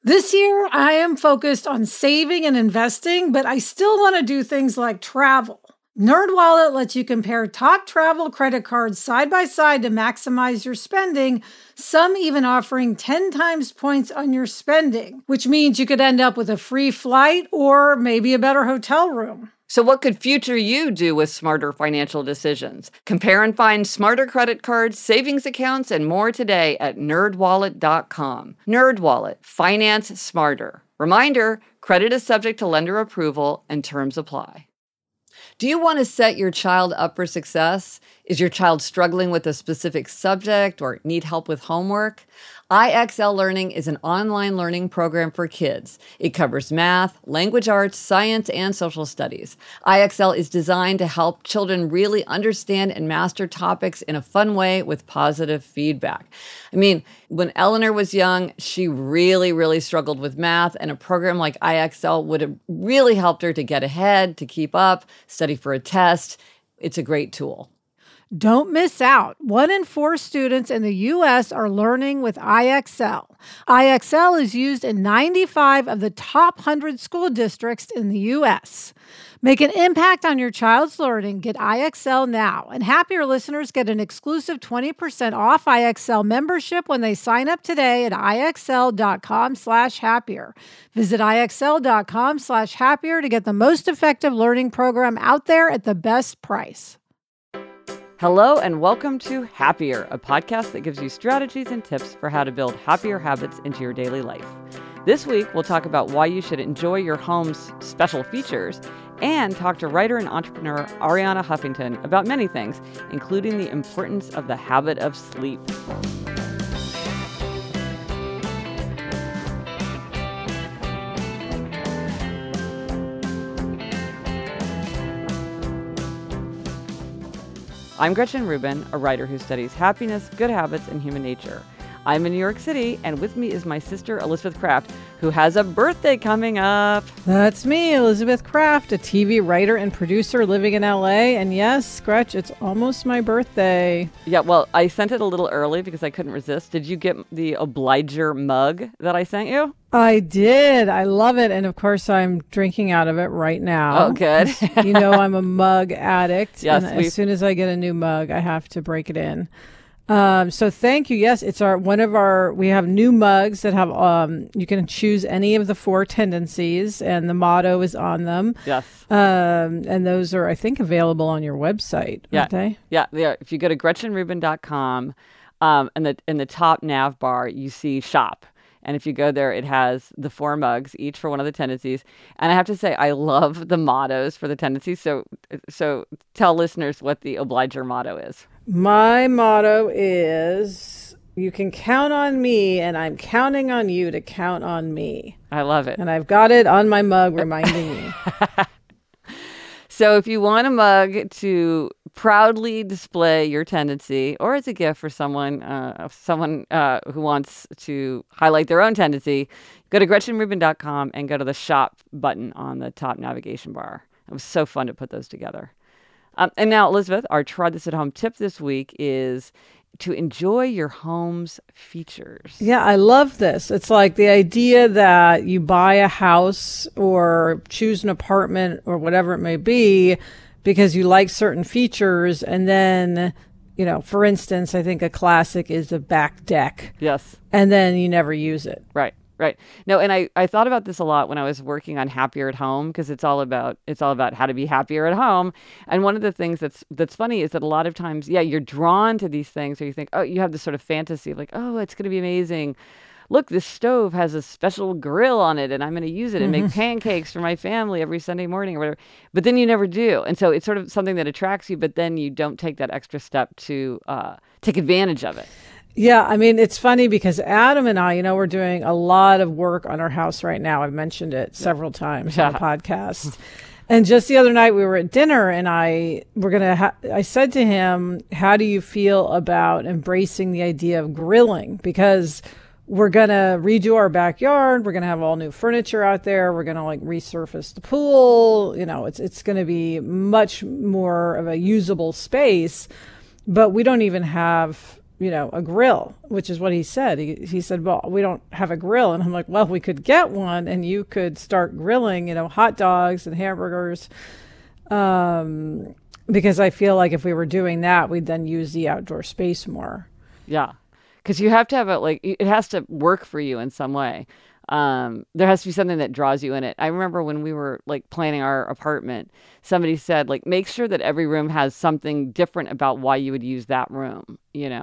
This year, I am focused on saving and investing, but I still want to do things like travel. NerdWallet lets you compare top travel credit cards side by side to maximize your spending, some even offering 10 times points on your spending, which means you could end up with a free flight or maybe a better hotel room. So what could future you do with smarter financial decisions? Compare and find smarter credit cards, savings accounts, and more today at nerdwallet.com. NerdWallet, finance smarter. Reminder, credit is subject to lender approval and terms apply. Do you want to set your child up for success? Is your child struggling with a specific subject or need help with homework? IXL Learning is an online learning program for kids. It covers math, language arts, science, and social studies. IXL is designed to help children really understand and master topics in a fun way with positive feedback. I mean, when Eleanor was young, she really struggled with math, and a program like IXL would have really helped her to get ahead, to keep up, study for a test. It's a great tool. Don't miss out. 1 in 4 students in the U.S. are learning with IXL. IXL is used in 95 of the top 100 school districts in the U.S. Make an impact on your child's learning. Get IXL now. And Happier listeners get an exclusive 20% off IXL membership when they sign up today at IXL.com/happier. Visit IXL.com/happier to get the most effective learning program out there at the best price. Hello and welcome to Happier, a podcast that gives you strategies and tips for how to build happier habits into your daily life. This week, we'll talk about why you should enjoy your home's special features and talk to writer and entrepreneur Arianna Huffington about many things, including the importance of the habit of sleep. I'm Gretchen Rubin, a writer who studies happiness, good habits, and human nature. I'm in New York City, and with me is my sister, Elizabeth Craft, who has a birthday coming up. That's me, Elizabeth Craft, a TV writer and producer living in LA. And yes, Gretch, it's almost my birthday. Yeah, well, I sent it a little early because I couldn't resist. Did you get the Obliger mug that I sent you? I did. I love it. And of course, I'm drinking out of it right now. Oh, good. You know, I'm a mug addict. Yes, and as soon as I get a new mug, I have to break it in. So thank you. Yes, it's we have new mugs that have, you can choose any of the 4 tendencies and the motto is on them. Yes. And those are, I think, available on your website, aren't they? Yeah. If you go to GretchenRubin.com, in the top nav bar, you see shop. And if you go there, it has the 4 mugs, each for one of the tendencies. And I have to say, I love the mottos for the tendencies. So tell listeners what the Obliger motto is. My motto is, you can count on me, and I'm counting on you to count on me. I love it. And I've got it on my mug reminding me. So if you want a mug to proudly display your tendency, or as a gift for someone who wants to highlight their own tendency, go to GretchenRubin.com and go to the shop button on the top navigation bar. It was so fun to put those together. And now, Elizabeth, our Try This at Home tip this week is to enjoy your home's features. Yeah, I love this. It's like the idea that you buy a house or choose an apartment or whatever it may be because you like certain features. And then, you know, for instance, I think a classic is a back deck. Yes. And then you never use it. Right. No, and I thought about this a lot when I was working on Happier at Home, because it's all about how to be happier at home. And one of the things that's funny is that a lot of times, you're drawn to these things, or you think, oh, you have this sort of fantasy of like, oh, it's going to be amazing. Look, this stove has a special grill on it, and I'm going to use it and make pancakes for my family every Sunday morning or whatever. But then you never do. And so it's sort of something that attracts you, but then you don't take that extra step to take advantage of it. Yeah, I mean, it's funny because Adam and I, we're doing a lot of work on our house right now. I've mentioned it several times on the podcast. And just the other night we were at dinner and I said to him, how do you feel about embracing the idea of grilling? Because we're going to redo our backyard. We're going to have all new furniture out there. We're going to resurface the pool. It's going to be much more of a usable space, but we don't even have a grill, which is what he said. He said, well, we don't have a grill. And I'm like, well, we could get one and you could start grilling, hot dogs and hamburgers. Because I feel like if we were doing that, we'd then use the outdoor space more. Yeah. Because you have to have it has to work for you in some way. There has to be something that draws you in it. I remember when we were like planning our apartment, somebody said, like, make sure that every room has something different about why you would use that room,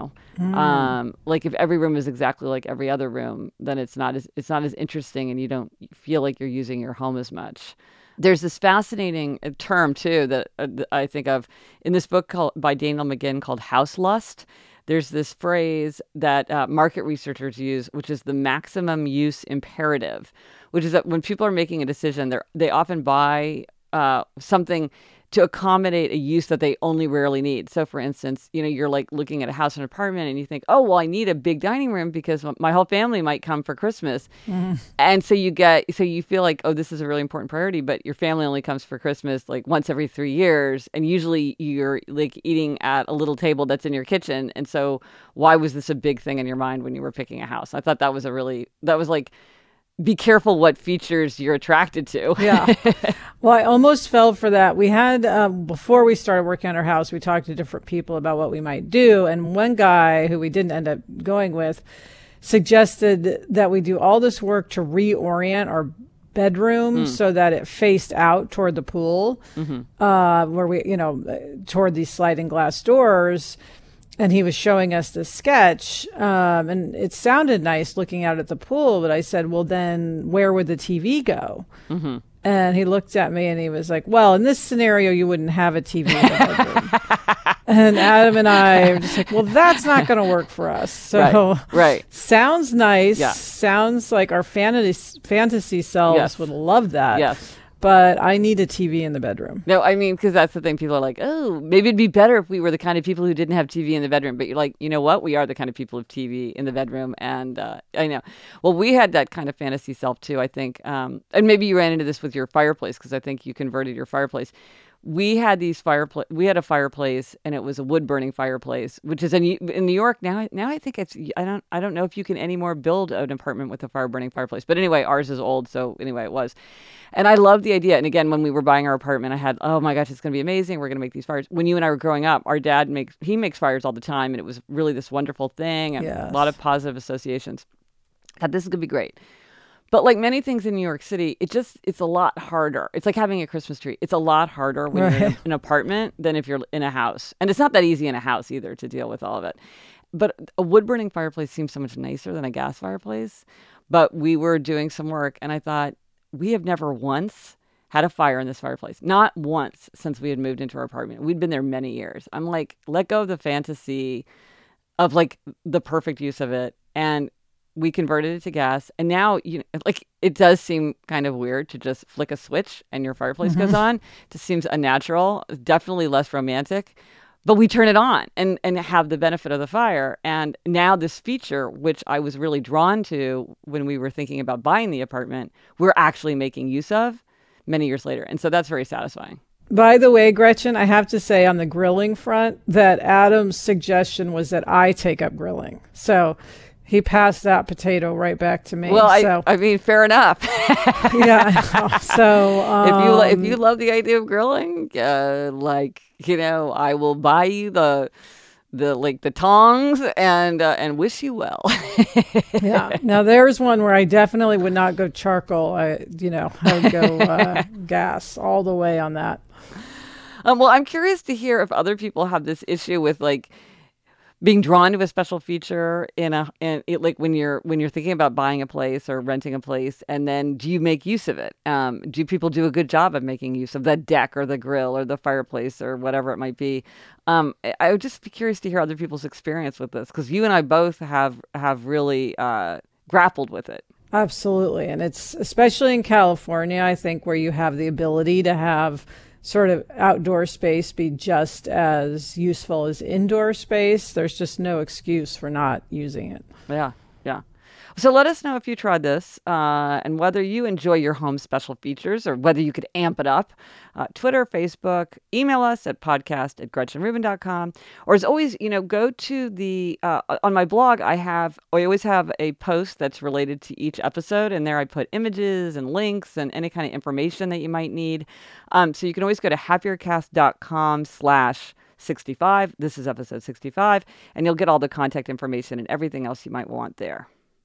like if every room is exactly like every other room, then it's not as interesting and you don't feel like you're using your home as much. There's this fascinating term too that I think of in this book by Daniel McGinn called house lust. There's this phrase that market researchers use, which is the maximum use imperative, which is that when people are making a decision, they often buy something to accommodate a use that they only rarely need. So for instance, you're like looking at a house or an apartment and you think, oh, well, I need a big dining room because my whole family might come for Christmas. Mm-hmm. And so you feel like, oh, this is a really important priority, but your family only comes for Christmas like once every 3 years. And usually you're like eating at a little table that's in your kitchen. And so why was this a big thing in your mind when you were picking a house? I thought that was like, be careful what features you're attracted to. Yeah. Well, I almost fell for that. We had, before we started working on our house, we talked to different people about what we might do. And one guy who we didn't end up going with suggested that we do all this work to reorient our bedroom so that it faced out toward the pool, where we, toward these sliding glass doors. And he was showing us the sketch, and it sounded nice looking out at the pool. But I said, well, then where would the TV go? Mm-hmm. And he looked at me and he was like, well, in this scenario, you wouldn't have a TV in the bedroom. And Adam and I were just like, well, that's not going to work for us. So right. Sounds nice. Yeah. Sounds like our fantasy selves would love that. Yes. But I need a TV in the bedroom. No, I mean, because that's the thing. People are like, oh, maybe it'd be better if we were the kind of people who didn't have TV in the bedroom. But you're like, you know what? We are the kind of people with TV in the bedroom. And I know. Well, we had that kind of fantasy self, too, I think. And maybe you ran into this with your fireplace, because I think you converted your fireplace. We had a fireplace, and it was a wood burning fireplace, which is in New York now. I think I don't know if you can anymore build an apartment with a fire burning fireplace. But anyway, ours is old, so anyway, it was. And I love the idea. And again, when we were buying our apartment, I had, oh my gosh, it's going to be amazing. We're going to make these fires. When you and I were growing up, our dad makes fires all the time, and it was really this wonderful thing, and a lot of positive associations. God, this is going to be great. But like many things in New York City, it's a lot harder. It's like having a Christmas tree. It's a lot harder when you're in an apartment than if you're in a house. And it's not that easy in a house either to deal with all of it. But a wood-burning fireplace seems so much nicer than a gas fireplace. But we were doing some work, and I thought, we have never once had a fire in this fireplace. Not once since we had moved into our apartment. We'd been there many years. I'm like, let go of the fantasy of like the perfect use of it. And we converted it to gas, and now it does seem kind of weird to just flick a switch and your fireplace goes on. It just seems unnatural, definitely less romantic. But we turn it on and have the benefit of the fire. And now this feature, which I was really drawn to when we were thinking about buying the apartment, we're actually making use of many years later. And so that's very satisfying. By the way, Gretchen, I have to say on the grilling front that Adam's suggestion was that I take up grilling. So he passed that potato right back to me. Well, I mean, fair enough. Yeah. So if you love the idea of grilling, I will buy you the tongs and wish you well. Yeah. Now there's one where I definitely would not go charcoal. I would go gas all the way on that. Well, I'm curious to hear if other people have this issue with like being drawn to a special feature like when you're thinking about buying a place or renting a place, and then do you make use of it? Do people do a good job of making use of the deck or the grill or the fireplace or whatever it might be? I would just be curious to hear other people's experience with this, because you and I both have really grappled with it. Absolutely, and it's especially in California, I think, where you have the ability to have sort of outdoor space be just as useful as indoor space. There's just no excuse for not using it. Yeah. So let us know if you tried this and whether you enjoy your home special features or whether you could amp it up. Twitter, Facebook, email us at podcast@gretchenrubin.com. Or as always, go to the, on my blog, I always have a post that's related to each episode. And there I put images and links and any kind of information that you might need. So you can always go to happiercast.com/65. This is episode 65, and you'll get all the contact information and everything else you might want there.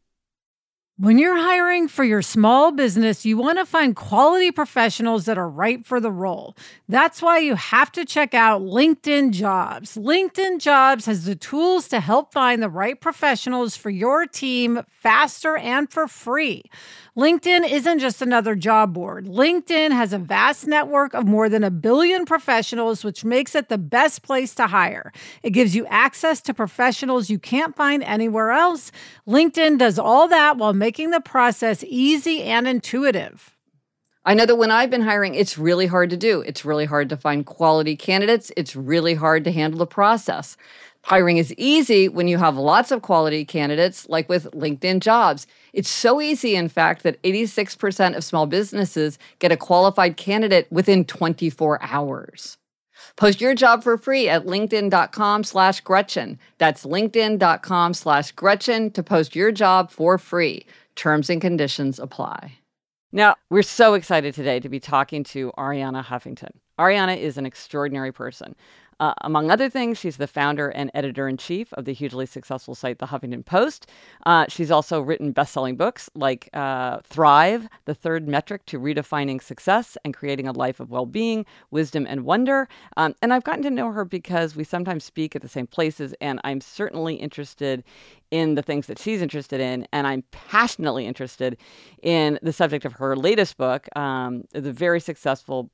When you're hiring for your small business, you want to find quality professionals that are right for the role. That's why you have to check out LinkedIn Jobs. LinkedIn Jobs has the tools to help find the right professionals for your team faster and for free. LinkedIn isn't just another job board. LinkedIn has a vast network of more than 1 billion professionals, which makes it the best place to hire. It gives you access to professionals you can't find anywhere else. LinkedIn does all that while making the process easy and intuitive. I know that when I've been hiring, it's really hard to do. It's really hard to find quality candidates. It's really hard to handle the process. Hiring is easy when you have lots of quality candidates, like with LinkedIn Jobs. It's so easy, in fact, that 86% of small businesses get a qualified candidate within 24 hours. Post your job for free at linkedin.com/Gretchen. That's linkedin.com/Gretchen to post your job for free. Terms and conditions apply. Now, we're so excited today to be talking to Arianna Huffington. Arianna is an extraordinary person. Among other things, she's the founder and editor-in-chief of the hugely successful site, The Huffington Post. She's also written best-selling books like Thrive, The Third Metric to Redefining Success and Creating a Life of Well-Being, Wisdom and Wonder. And I've gotten to know her because we sometimes speak at the same places, and I'm certainly interested in the things that she's interested in, and I'm passionately interested in the subject of her latest book, the very successful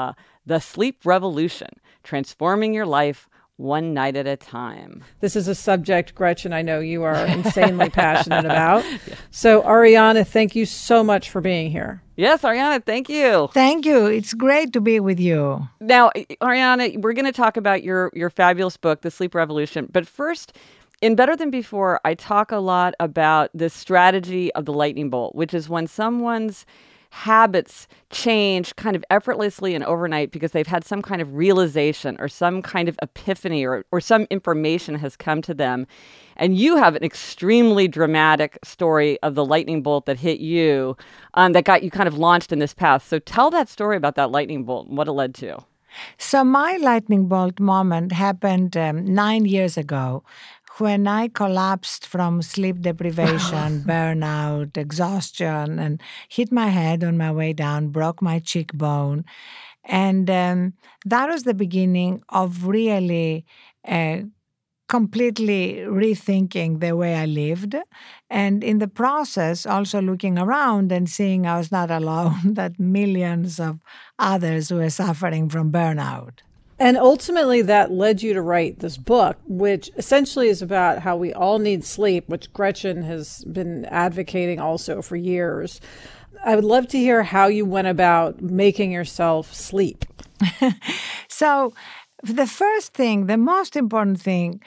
The Sleep Revolution, Transforming Your Life One Night at a Time. This is a subject, Gretchen, I know you are insanely passionate about. Yeah. So, Arianna, thank you so much for being here. Yes, Arianna, thank you. Thank you. It's great to be with you. Now, Arianna, we're going to talk about your fabulous book, The Sleep Revolution. But first, in Better Than Before, I talk a lot about the strategy of the lightning bolt, which is when someone's habits change kind of effortlessly and overnight because they've had some kind of realization or some kind of epiphany or some information has come to them. And you have an extremely dramatic story of the lightning bolt that hit you that got you kind of launched in this path. So tell that story about that lightning bolt and what it led to. So my lightning bolt moment happened 9 years ago when I collapsed from sleep deprivation, burnout, exhaustion, and hit my head on my way down, broke my cheekbone. And that was the beginning of really completely rethinking the way I lived. And in the process, also looking around and seeing I was not alone, that millions of others were suffering from burnout. And ultimately, that led you to write this book, which essentially is about how we all need sleep, which Gretchen has been advocating also for years. I would love to hear how you went about making yourself sleep. So the first thing, the most important thing,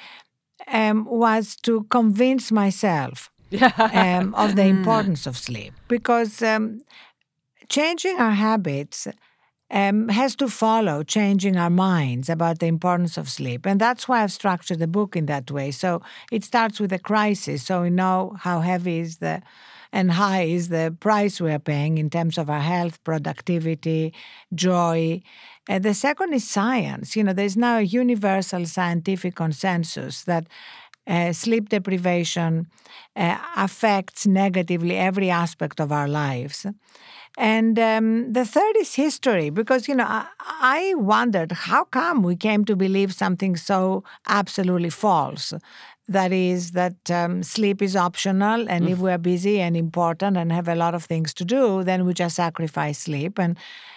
was to convince myself of the importance of sleep. Because changing our habits has to follow changing our minds about the importance of sleep. And that's why I've structured the book in that way. So it starts with a crisis. So we know how heavy and high is the price we're paying in terms of our health, productivity, joy. The second is science. There's now a universal scientific consensus that sleep deprivation affects negatively every aspect of our lives. And the third is history, because, I wondered how come we came to believe something so absolutely false. That is that sleep is optional, and if we're busy and important and have a lot of things to do, then we just sacrifice sleep. And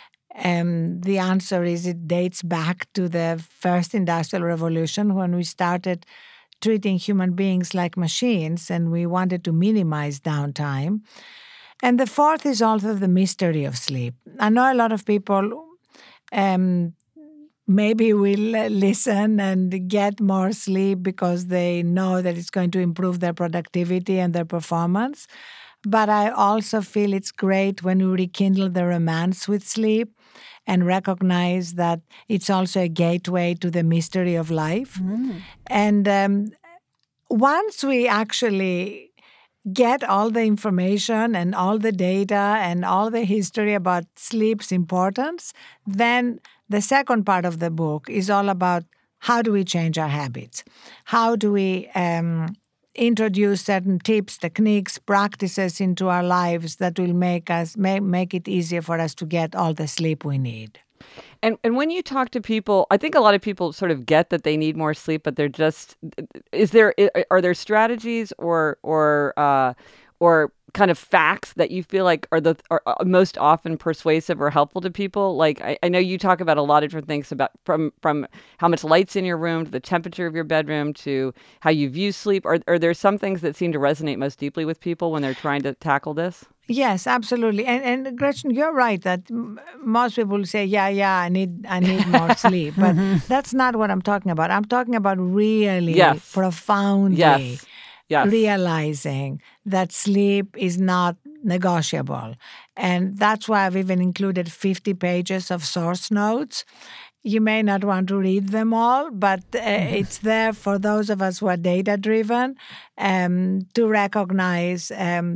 the answer is it dates back to the first industrial revolution when we started treating human beings like machines and we wanted to minimize downtime. And the fourth is also the mystery of sleep. I know a lot of people maybe will listen and get more sleep because they know that it's going to improve their productivity and their performance. But I also feel it's great when we rekindle the romance with sleep and recognize that it's also a gateway to the mystery of life. And once we actually get all the information and all the data and all the history about sleep's importance, then the second part of the book is all about how do we change our habits? How do we introduce certain tips, techniques, practices into our lives that will make it easier for us to get all the sleep we need? And when you talk to people, I think a lot of people sort of get that they need more sleep, but they're just, are there strategies or kind of facts that you feel like are most often persuasive or helpful to people? Like I know you talk about a lot of different things about from how much light's in your room to the temperature of your bedroom to how you view sleep. Are there some things that seem to resonate most deeply with people when they're trying to tackle this? Yes, absolutely. And Gretchen, you're right that most people say, yeah, I need more sleep. But that's not what I'm talking about. I'm talking about really profoundly realizing that sleep is not negotiable. And that's why I've even included 50 pages of source notes. You may not want to read them all, but it's there for those of us who are data-driven to recognize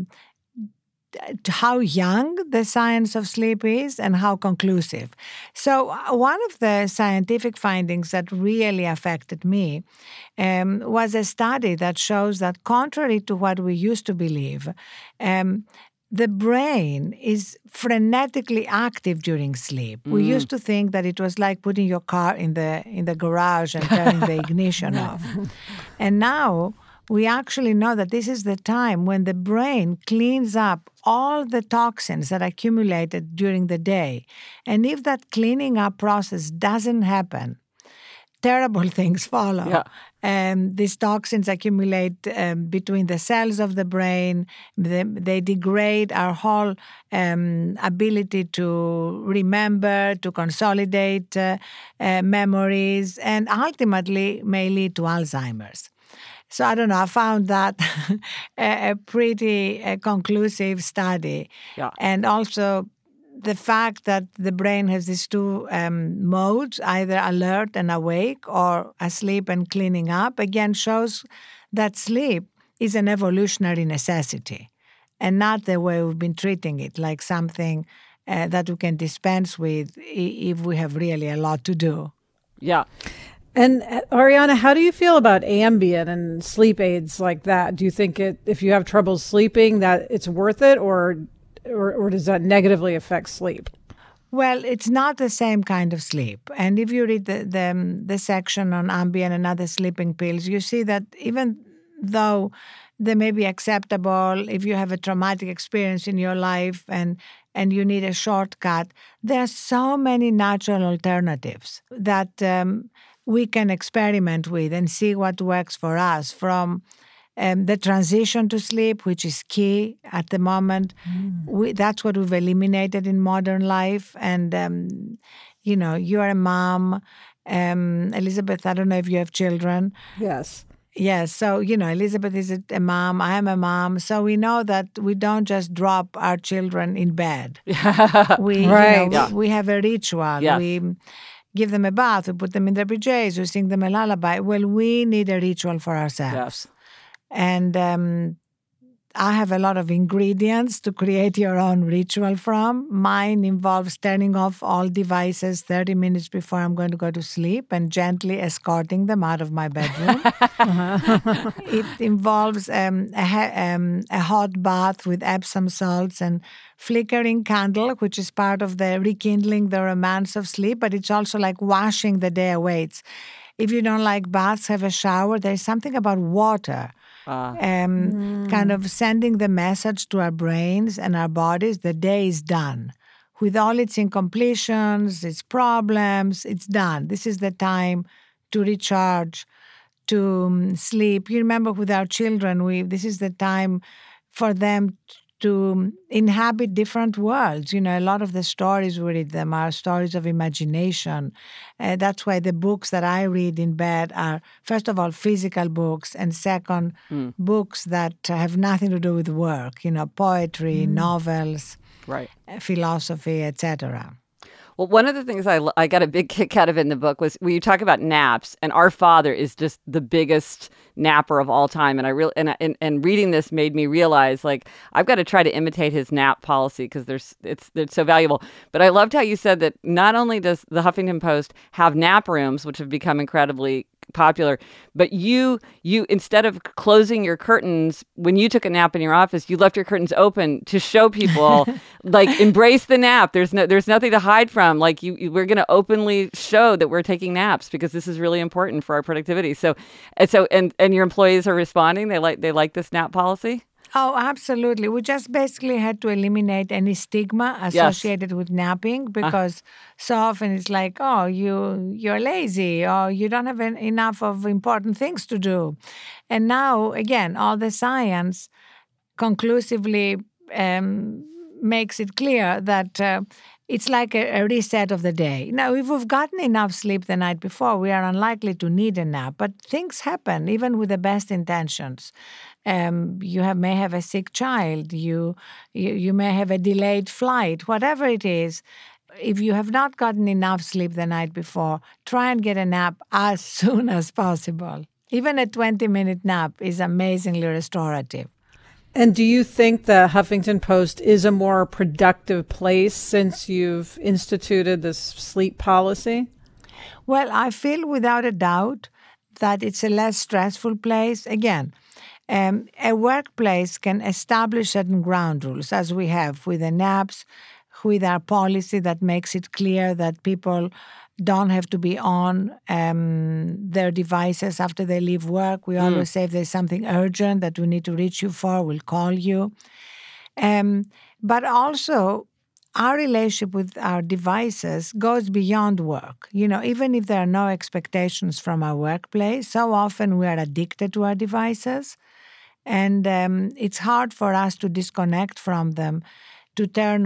how young the science of sleep is and how conclusive. So one of the scientific findings that really affected me was a study that shows that contrary to what we used to believe, the brain is frenetically active during sleep. We used to think that it was like putting your car in the garage and turning the ignition off. And now we actually know that this is the time when the brain cleans up all the toxins that accumulated during the day. And if that cleaning up process doesn't happen, terrible things follow. These toxins accumulate between the cells of the brain. They degrade our whole ability to remember, to consolidate memories, and ultimately may lead to Alzheimer's. So I don't know, I found that a pretty conclusive study. And also the fact that the brain has these two modes, either alert and awake or asleep and cleaning up, again shows that sleep is an evolutionary necessity and not the way we've been treating it, like something that we can dispense with if we have really a lot to do. Yeah. And Ariana, how do you feel about Ambien and sleep aids like that? Do you think if you have trouble sleeping that it's worth it, or does that negatively affect sleep? Well, it's not the same kind of sleep. And if you read the section on Ambien and other sleeping pills, you see that even though they may be acceptable if you have a traumatic experience in your life and you need a shortcut, there are so many natural alternatives that we can experiment with and see what works for us, from the transition to sleep, which is key at the moment. That's what we've eliminated in modern life. And, you are a mom. Elizabeth, I don't know if you have children. Yes. Yes. So, Elizabeth is a mom. I am a mom. So we know that we don't just drop our children in bed. We have a ritual. Yes. We give them a bath, we put them in their PJs, we sing them a lullaby. Well, we need a ritual for ourselves. And I have a lot of ingredients to create your own ritual from. Mine involves turning off all devices 30 minutes before I'm going to go to sleep and gently escorting them out of my bedroom. It involves a hot bath with Epsom salts and flickering candle, which is part of the rekindling the romance of sleep, but it's also like washing the day away. If you don't like baths, have a shower. There's something about water. Kind of sending the message to our brains and our bodies, the day is done. With all its incompletions, its problems, it's done. This is the time to recharge, to sleep. You remember with our children, this is the time for them to inhabit different worlds. A lot of the stories we read them are stories of imagination. That's why the books that I read in bed are, first of all, physical books, and second, books that have nothing to do with work, poetry, novels, right, philosophy, etc. Well, one of the things I got a big kick out of in the book was when you talk about naps, and our father is just the biggest napper of all time. And and reading this made me realize, like, I've got to try to imitate his nap policy because it's so valuable. But I loved how you said that not only does the Huffington Post have nap rooms, which have become incredibly popular, but you instead of closing your curtains when you took a nap in your office, you left your curtains open to show people like, embrace the nap. There's nothing to hide from. Like, we're going to openly show that we're taking naps because this is really important for our productivity. So your employees are responding. They like this nap policy. Oh, absolutely. We just basically had to eliminate any stigma associated with napping because so often it's like, oh, you're lazy or you don't have enough of important things to do. And now, again, all the science conclusively makes it clear that it's like a reset of the day. Now, if we've gotten enough sleep the night before, we are unlikely to need a nap. But things happen, even with the best intentions. You may have a sick child. You may have a delayed flight. Whatever it is, if you have not gotten enough sleep the night before, try and get a nap as soon as possible. Even a 20-minute nap is amazingly restorative. And do you think the Huffington Post is a more productive place since you've instituted this sleep policy? Well, I feel without a doubt that it's a less stressful place. Again, a workplace can establish certain ground rules, as we have with the naps, with our policy that makes it clear that people don't have to be on their devices after they leave work. We always say if there's something urgent that we need to reach you for, we'll call you. But also, our relationship with our devices goes beyond work. Even if there are no expectations from our workplace, so often we are addicted to our devices. And it's hard for us to disconnect from them, to turn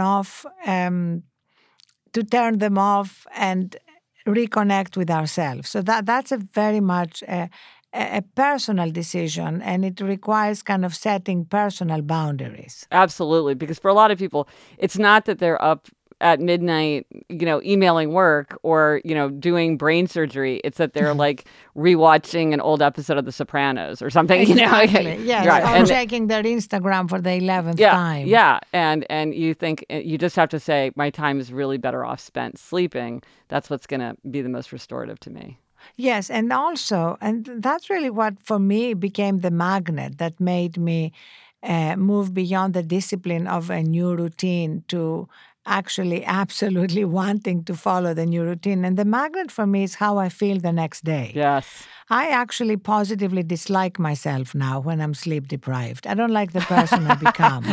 them off and reconnect with ourselves. So that's a very much a personal decision, and it requires kind of setting personal boundaries. Absolutely, because for a lot of people, it's not that they're up at midnight, emailing work or, doing brain surgery. It's that they're like rewatching an old episode of The Sopranos or something. Exactly. Yes. Right. Or checking their Instagram for the 11th time. Yeah. And you think you just have to say, my time is really better off spent sleeping. That's what's going to be the most restorative to me. Yes. And also, and that's really what for me became the magnet that made me move beyond the discipline of a new routine to actually absolutely wanting to follow the new routine. And the magnet for me is how I feel the next day. Yes. I actually positively dislike myself now when I'm sleep deprived. I don't like the person I become.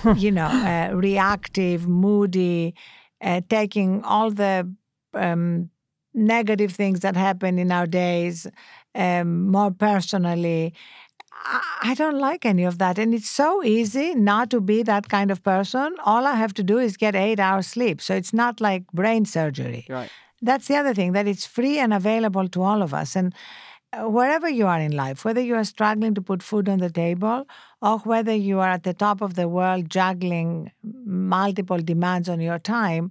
Reactive, moody, taking all the negative things that happen in our days more personally. I don't like any of that. And it's so easy not to be that kind of person. All I have to do is get 8 hours sleep. So it's not like brain surgery. Right. That's the other thing, that it's free and available to all of us. And wherever you are in life, whether you are struggling to put food on the table or whether you are at the top of the world juggling multiple demands on your time,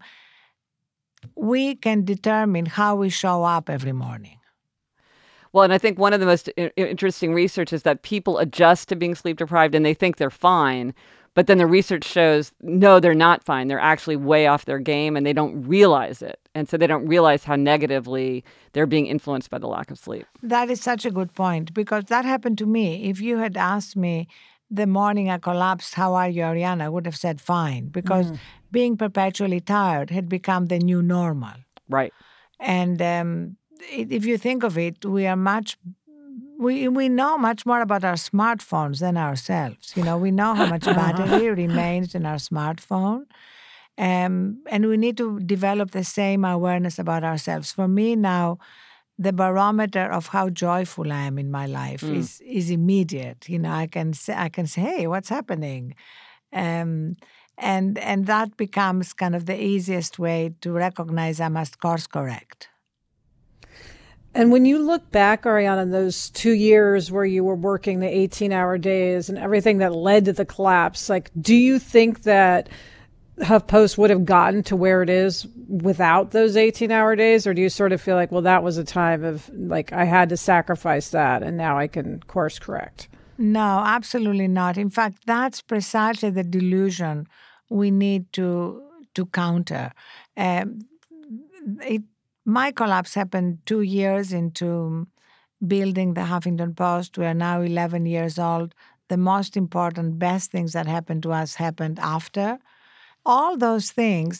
we can determine how we show up every morning. Well, and I think one of the most interesting research is that people adjust to being sleep deprived and they think they're fine. But then the research shows, no, they're not fine. They're actually way off their game and they don't realize it. And so they don't realize how negatively they're being influenced by the lack of sleep. That is such a good point, because that happened to me. If you had asked me the morning I collapsed, how are you, Arianna? I would have said fine, because being perpetually tired had become the new normal. Right. And if you think of it, we know much more about our smartphones than ourselves. We know how much battery remains in our smartphone. And we need to develop the same awareness about ourselves. For me now, the barometer of how joyful I am in my life is immediate. I can say, hey, what's happening? And that becomes kind of the easiest way to recognize I must course correct. And when you look back, Arianna, those 2 years where you were working the 18-hour days and everything that led to the collapse, like, do you think that HuffPost would have gotten to where it is without those 18-hour days? Or do you sort of feel like, well, that was a time of, like, I had to sacrifice that and now I can course correct? No, absolutely not. In fact, that's precisely the delusion we need to counter. My collapse happened 2 years into building the Huffington Post. We are now 11 years old. The most important, best things that happened to us happened after. All those things,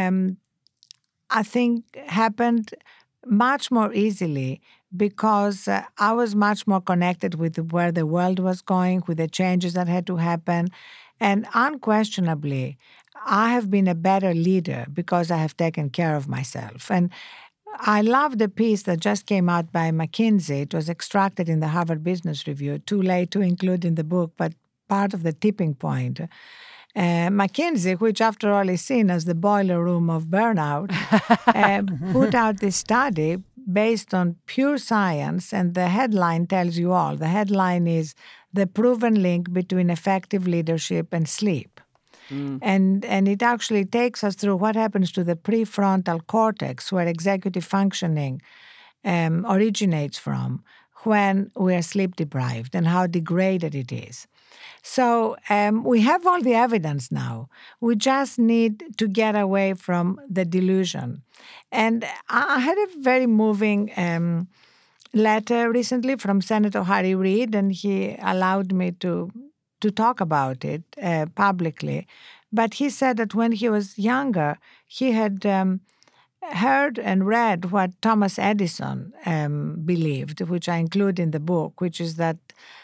I think, happened much more easily because I was much more connected with where the world was going, with the changes that had to happen. And unquestionably, I have been a better leader because I have taken care of myself. And I love the piece that just came out by McKinsey. It was extracted in the Harvard Business Review, too late to include in the book, but part of the tipping point. McKinsey, which after all is seen as the boiler room of burnout, put out this study based on pure science, and the headline tells you all. The headline is The Proven Link Between Effective Leadership and Sleep. And it actually takes us through what happens to the prefrontal cortex, where executive functioning originates from when we are sleep deprived and how degraded it is. So we have all the evidence now. We just need to get away from the delusion. And I had a very moving letter recently from Senator Harry Reid, and he allowed me to talk about it publicly. But he said that when he was younger, he had heard and read what Thomas Edison believed, which I include in the book, which is that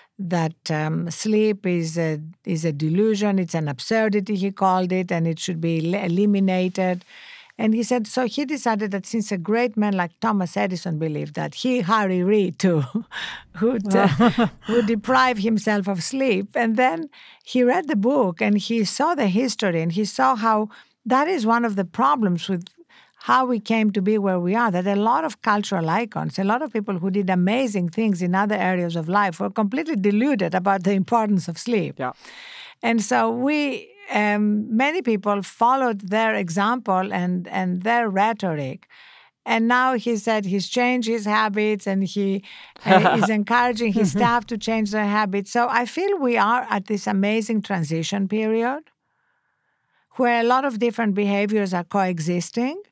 sleep is a delusion, it's an absurdity, he called it, and it should be eliminated. And he said, so he decided that since a great man like Thomas Edison believed that, Harry Reid too, would deprive himself of sleep. And then he read the book and he saw the history and he saw how that is one of the problems with how we came to be where we are, that a lot of cultural icons, a lot of people who did amazing things in other areas of life were completely deluded about the importance of sleep. Yeah. And so many people followed their example and their rhetoric. And now he said he's changed his habits and he is encouraging his staff to change their habits. So I feel we are at this amazing transition period where a lot of different behaviors are coexisting.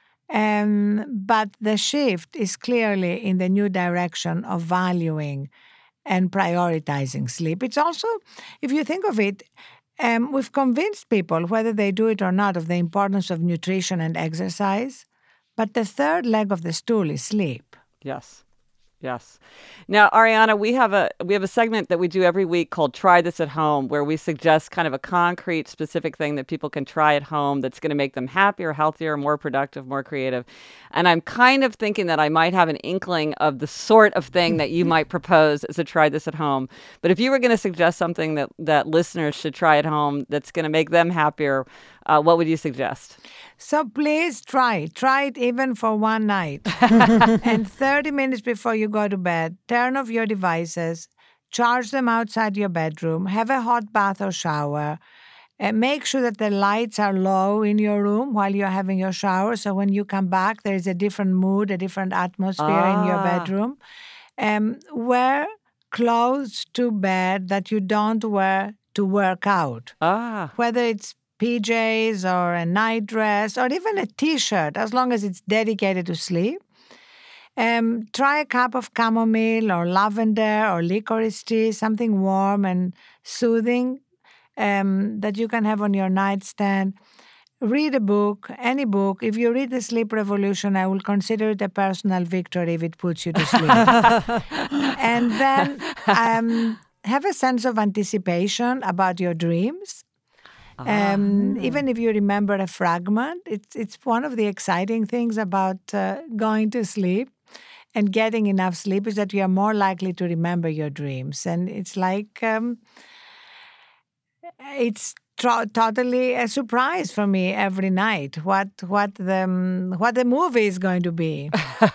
But the shift is clearly in the new direction of valuing and prioritizing sleep. It's also, if you think of it, we've convinced people, whether they do it or not, of the importance of nutrition and exercise. But the third leg of the stool is sleep. Yes. Yes. Now, Arianna, we have a segment that we do every week called Try This at Home, where we suggest kind of a concrete, specific thing that people can try at home that's going to make them happier, healthier, more productive, more creative. And I'm kind of thinking that I might have an inkling of the sort of thing that you might propose as a Try This at Home. But if you were going to suggest something that listeners should try at home that's going to make them happier, what would you suggest? So please try it even for one night. And 30 minutes before you go to bed, turn off your devices, charge them outside your bedroom, have a hot bath or shower, and make sure that the lights are low in your room while you're having your shower. So when you come back, there is a different mood, a different atmosphere in your bedroom. Wear clothes to bed that you don't wear to work out. Whether it's PJs or a night dress or even a T-shirt, as long as it's dedicated to sleep. Try a cup of chamomile or lavender or licorice tea, something warm and soothing that you can have on your nightstand. Read a book, any book. If you read The Sleep Revolution, I will consider it a personal victory if it puts you to sleep. And then have a sense of anticipation about your dreams. Even if you remember a fragment, it's one of the exciting things about going to sleep and getting enough sleep is that you are more likely to remember your dreams. And it's like, it's totally a surprise for me every night. What the movie is going to be.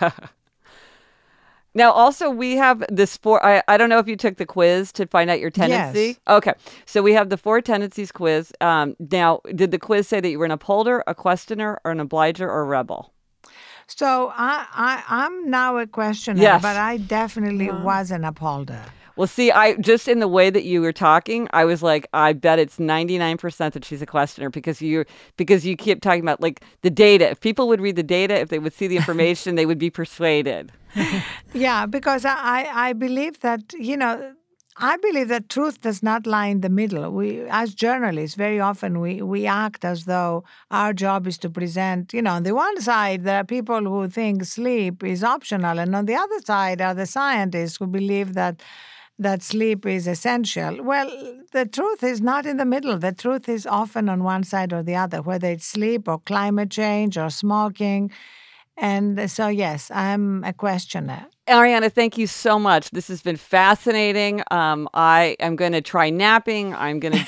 Now, also, we have this I don't know if you took the quiz to find out your tendency. Yes. Okay. So we have the 4 tendencies quiz. Now, did the quiz say that you were an upholder, a questioner, or an obliger, or a rebel? So I'm now a questioner, Yes. but I definitely was an upholder. Well, see, I just in the way that you were talking, I was like, I bet it's 99% that she's a questioner because you keep talking about like the data. If people would read the data, if they would see the information, they would be persuaded. Yeah, because I believe that, I believe that truth does not lie in the middle. We, as journalists, very often we act as though our job is to present, on the one side, there are people who think sleep is optional, and on the other side are the scientists who believe that sleep is essential. Well, the truth is not in the middle. The truth is often on one side or the other, whether it's sleep or climate change or smoking. And so, yes, I'm a questioner. Arianna, thank you so much. This has been fascinating. I am going to try napping. I'm going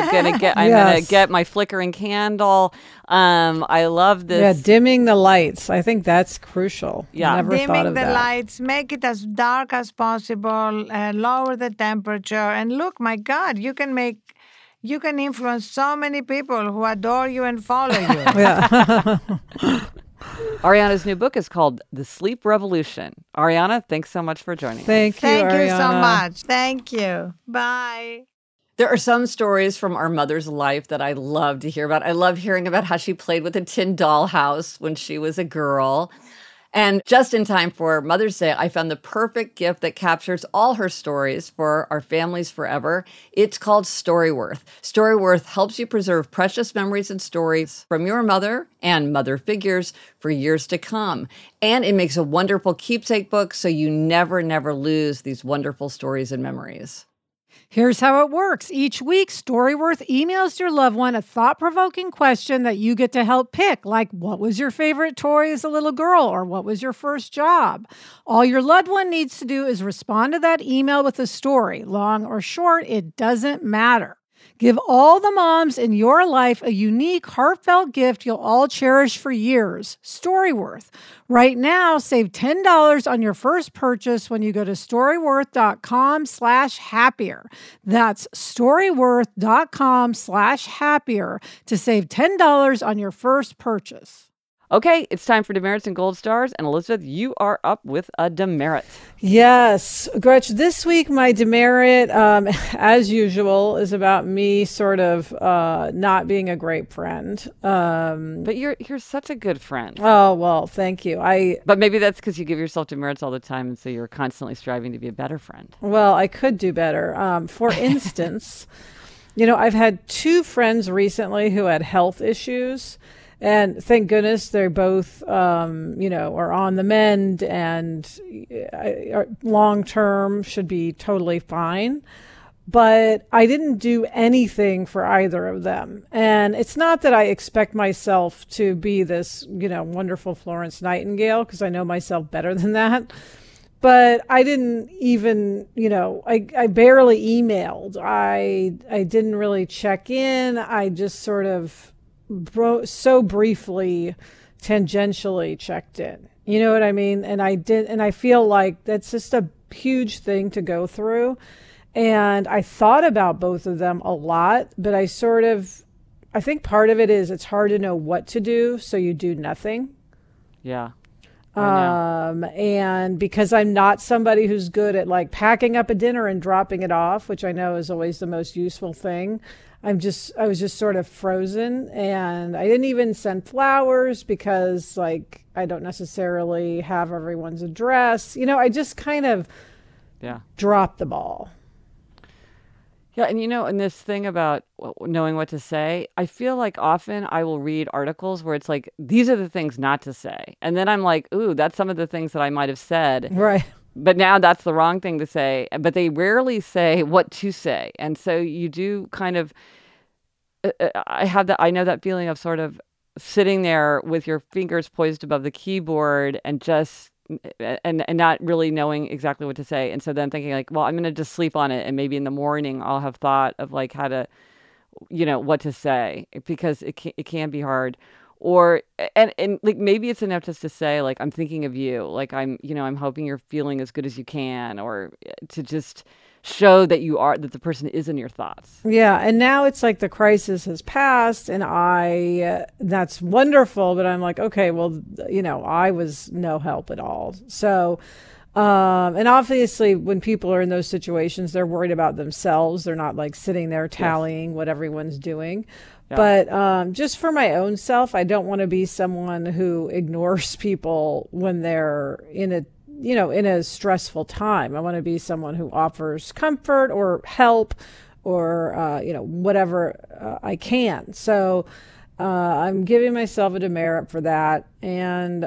to get my flickering candle. I love this. Yeah, dimming the lights. I think that's crucial. Yeah. Never thought Dimming of the that. lights, make it as dark as possible, lower the temperature. And look, my God, you can influence so many people who adore you and follow you. Yeah. Arianna's new book is called The Sleep Revolution. Arianna, thanks so much for joining us. Thank you, Thank you so Arianna. much. Thank you. Bye. There are some stories from our mother's life that I love to hear about. I love hearing about how she played with a tin dollhouse when she was a girl. And just in time for Mother's Day, I found the perfect gift that captures all her stories for our families forever. It's called Storyworth. Storyworth helps you preserve precious memories and stories from your mother and mother figures for years to come. And it makes a wonderful keepsake book so you never lose these wonderful stories and memories. Here's how it works. Each week, Storyworth emails your loved one a thought-provoking question that you get to help pick, like what was your favorite toy as a little girl, or what was your first job? All your loved one needs to do is respond to that email with a story. Long or short, it doesn't matter. Give all the moms in your life a unique, heartfelt gift you'll all cherish for years. Storyworth. Right now, save $10 on your first purchase when you go to storyworth.com/happier. That's storyworth.com/happier to save $10 on your first purchase. Okay, it's time for demerits and gold stars. And Elizabeth, you are up with a demerit. Yes, Gretch, this week my demerit, as usual, is about me sort of not being a great friend. But you're such a good friend. Oh, well, thank you. But maybe that's because you give yourself demerits all the time, and so you're constantly striving to be a better friend. Well, I could do better. For instance, I've had 2 friends recently who had health issues. And thank goodness they're both, are on the mend and long term should be totally fine. But I didn't do anything for either of them. And it's not that I expect myself to be this, wonderful Florence Nightingale, because I know myself better than that. But I didn't even, I barely emailed. I didn't really check in. I just sort of so briefly tangentially checked in, you know what I mean? And I feel like that's just a huge thing to go through. And I thought about both of them a lot, but I think part of it is it's hard to know what to do, so you do nothing. Yeah. And because I'm not somebody who's good at like packing up a dinner and dropping it off, which I know is always the most useful thing, I was just sort of frozen, and I didn't even send flowers because I don't necessarily have everyone's address. I just kind of dropped the ball. Yeah, and and this thing about knowing what to say, I feel like often I will read articles where it's like, these are the things not to say. And then I'm like, ooh, that's some of the things that I might have said. Right. But now that's the wrong thing to say. But they rarely say what to say. And so you do kind of, I know that feeling of sort of sitting there with your fingers poised above the keyboard and just, and not really knowing exactly what to say. And so then thinking like, well, I'm going to just sleep on it. And maybe in the morning I'll have thought of like how to, what to say, because it can be hard. Or and like maybe it's enough just to say like, I'm thinking of you, like I'm hoping you're feeling as good as you can, or to just show that that the person is in your thoughts. Yeah, and now it's like the crisis has passed, and that's wonderful, but I'm like, okay, well, I was no help at all. So and obviously when people are in those situations, they're worried about themselves. They're not like sitting there tallying what everyone's doing. Yeah. But just for my own self, I don't want to be someone who ignores people when they're in a stressful time. I want to be someone who offers comfort or help or, whatever I can. So I'm giving myself a demerit for that. And,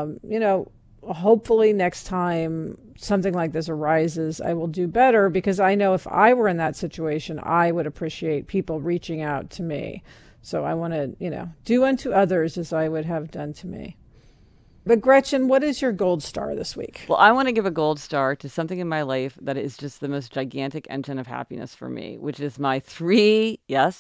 hopefully next time something like this arises, I will do better, because I know if I were in that situation, I would appreciate people reaching out to me. So I want to, do unto others as I would have done to me. But Gretchen, what is your gold star this week? Well, I want to give a gold star to something in my life that is just the most gigantic engine of happiness for me, which is my three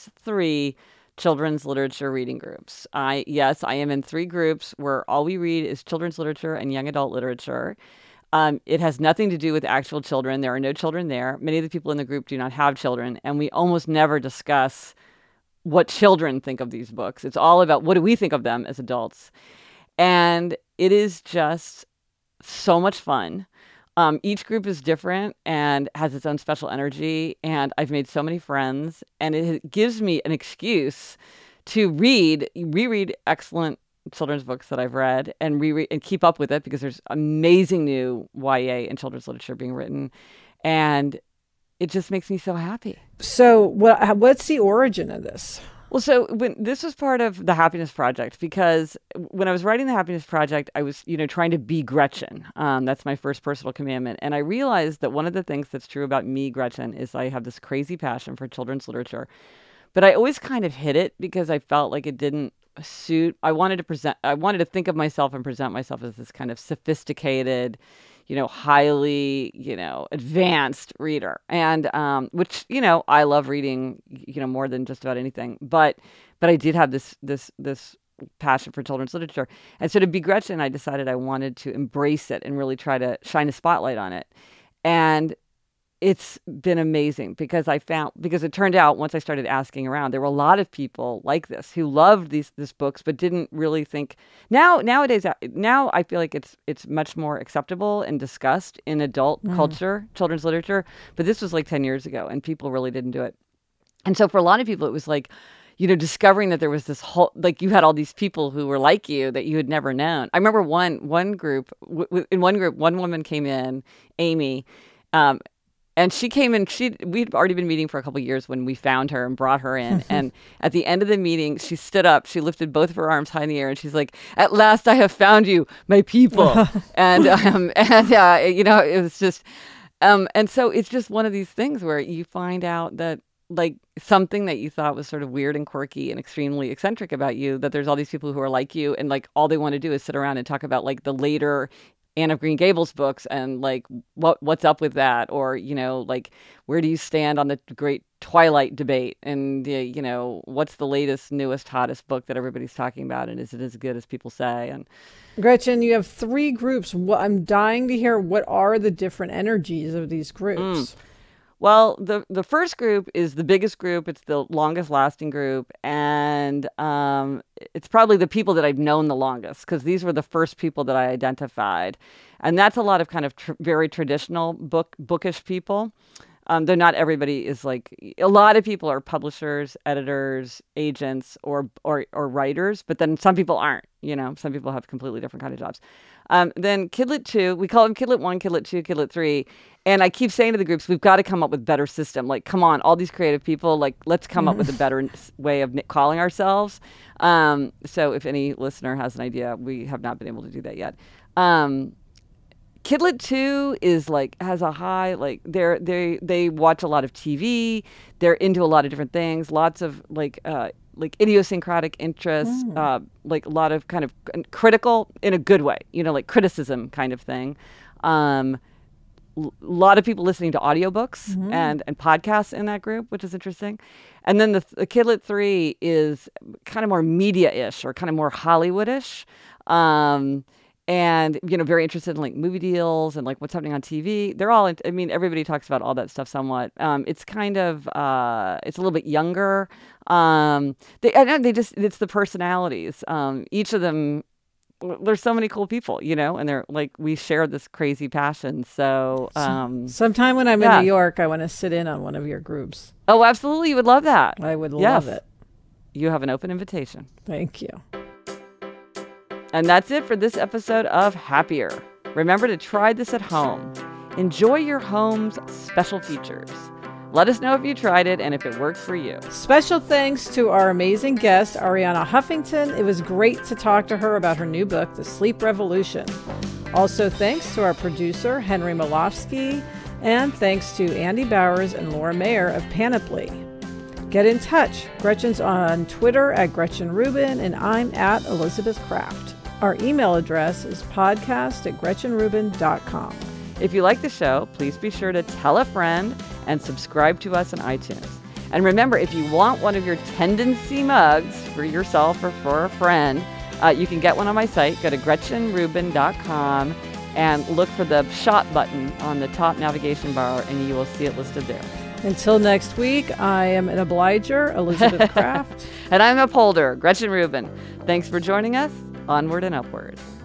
children's literature reading groups. I am in 3 groups where all we read is children's literature and young adult literature. It has nothing to do with actual children. There are no children there. Many of the people in the group do not have children, and we almost never discuss what children think of these books. It's all about what do we think of them as adults. And it is just so much fun. Each group is different and has its own special energy, and I've made so many friends, and it gives me an excuse to reread excellent children's books that I've read and reread and keep up with it, because there's amazing new YA and children's literature being written, and it just makes me so happy. So what's the origin of this? Well, so this was part of the Happiness Project, because when I was writing the Happiness Project, I was, trying to be Gretchen. That's my first personal commandment. And I realized that one of the things that's true about me, Gretchen, is I have this crazy passion for children's literature. But I always kind of hid it because I felt like it didn't suit. I wanted to think of myself and present myself as this kind of sophisticated, highly, advanced reader. And, which, I love reading, more than just about anything, but I did have this passion for children's literature. And so to be Gretchen, I decided I wanted to embrace it and really try to shine a spotlight on it. And it's been amazing, because it turned out, once I started asking around, there were a lot of people like this who loved these books, but didn't really think. Nowadays, I feel like it's much more acceptable and discussed in adult culture, children's literature. But this was like 10 years ago, and people really didn't do it. And so for a lot of people, it was like, discovering that there was this whole, like, you had all these people who were like you that you had never known. I remember one woman came in, Amy. And she came in, we'd already been meeting for a couple of years when we found her and brought her in. And at the end of the meeting, she stood up, she lifted both of her arms high in the air, and she's like, "At last I have found you, my people." and it was just, and so it's just one of these things where you find out that, like, something that you thought was sort of weird and quirky and extremely eccentric about you, that there's all these people who are like you, and like all they want to do is sit around and talk about like the later Anne of Green Gables books and like what's up with that, or like where do you stand on the great Twilight debate, and what's the latest, newest, hottest book that everybody's talking about, and is it as good as people say? And Gretchen, you have 3 groups. I'm dying to hear, what are the different energies of these groups? Well, the first group is the biggest group. It's the longest lasting group. And it's probably the people that I've known the longest, because these were the first people that I identified. And that's a lot of kind of very traditional bookish people. Though not everybody is like, a lot of people are publishers, editors, agents, or writers, but then some people aren't, some people have completely different kind of jobs. Then Kidlit 2, we call them Kidlit 1, Kidlit 2, Kidlit 3. And I keep saying to the groups, we've got to come up with better system. Like, come on, all these creative people, like, let's come up with a better way of calling ourselves. So if any listener has an idea, we have not been able to do that yet. Kidlit 2 is like, has a high, like, they watch a lot of TV. They're into a lot of different things, lots of like idiosyncratic interests, like a lot of kind of critical in a good way, like criticism kind of thing. lot of people listening to audiobooks and podcasts in that group, which is interesting. And then the Kidlit 3 is kind of more media-ish or kind of more Hollywood-ish. And, very interested in like movie deals and like what's happening on TV. They're all, everybody talks about all that stuff somewhat. It's kind of, it's a little bit younger. It's the personalities. Each of them, there's so many cool people, and they're like, we share this crazy passion. So, sometime when I'm in New York, I want to sit in on one of your groups. Oh, absolutely. You would love that. I would love it. You have an open invitation. Thank you. And that's it for this episode of Happier. Remember to try this at home. Enjoy your home's special features. Let us know if you tried it and if it worked for you. Special thanks to our amazing guest, Arianna Huffington. It was great to talk to her about her new book, The Sleep Revolution. Also, thanks to our producer, Henry Malofsky, and thanks to Andy Bowers and Laura Mayer of Panoply. Get in touch. Gretchen's on Twitter at Gretchen Rubin, and I'm at Elizabeth Kraft. Our email address is podcast@GretchenRubin.com. If you like the show, please be sure to tell a friend and subscribe to us on iTunes. And remember, if you want one of your Tendency mugs for yourself or for a friend, you can get one on my site. Go to GretchenRubin.com and look for the shop button on the top navigation bar, and you will see it listed there. Until next week, I am an obliger, Elizabeth Kraft. And I'm upholder, Gretchen Rubin. Thanks for joining us. Onward and upward.